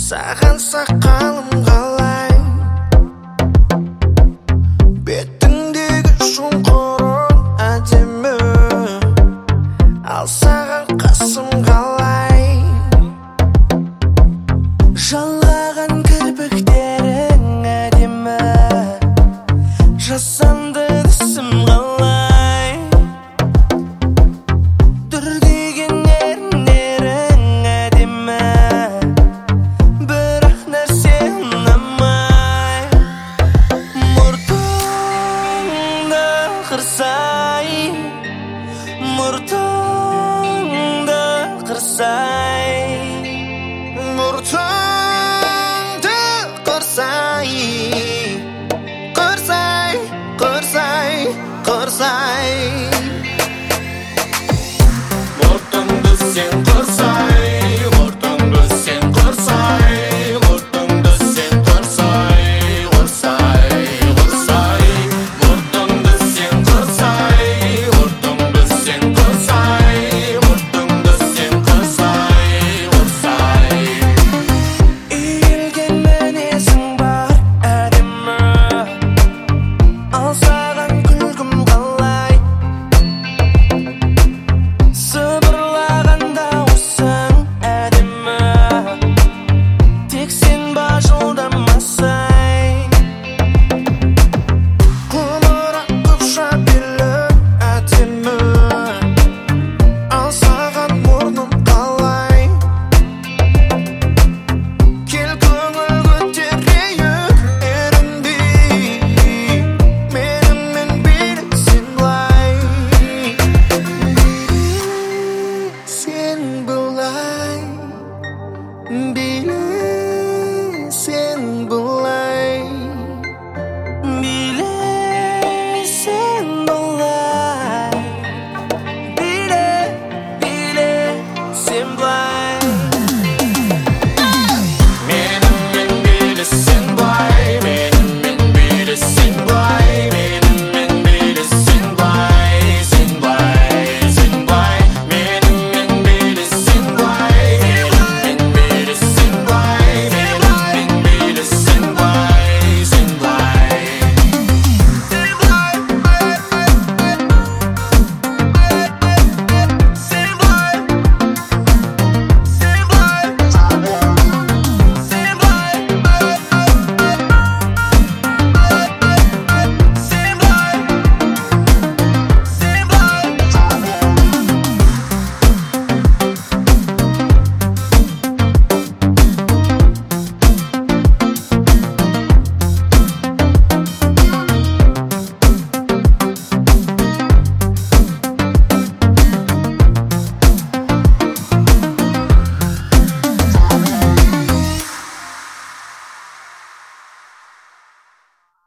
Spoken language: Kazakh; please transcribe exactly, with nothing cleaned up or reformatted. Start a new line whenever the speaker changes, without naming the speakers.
Саған сақалым қалай, бетіңдегі шұңқырың әдемі, ал саған қасым қалай, жалаған кірпіктерің әдемі, жасанды түсім қалай, дүрдеген еріндерің әдемі, бірақ нәрсе ұнамай. Мұртыңды қырсай, мұртыңды қырсай, мұртыңды қырсай, қырсай, қырсай, қырсай.
Мұртыңды сен қырсай, мұртыңды сен қырсай, мұртыңды сен қырсай, қырсай, қырсай. Мұртыңды сен қырсай, мұртыңды сен қырсай, мұртыңды сен қырсай, қырсай.
Иілген мінезің бар әдемі, ал саған күлкім қалай, сыбырлаған дауысың әдемі, тек сен бажылдамасай. Құлырақ қыпша белі әдемі, ал саған мұрным қалай, кел көңіл көтерейік ерінбей, менімен билесең былай, билесең былай, билесең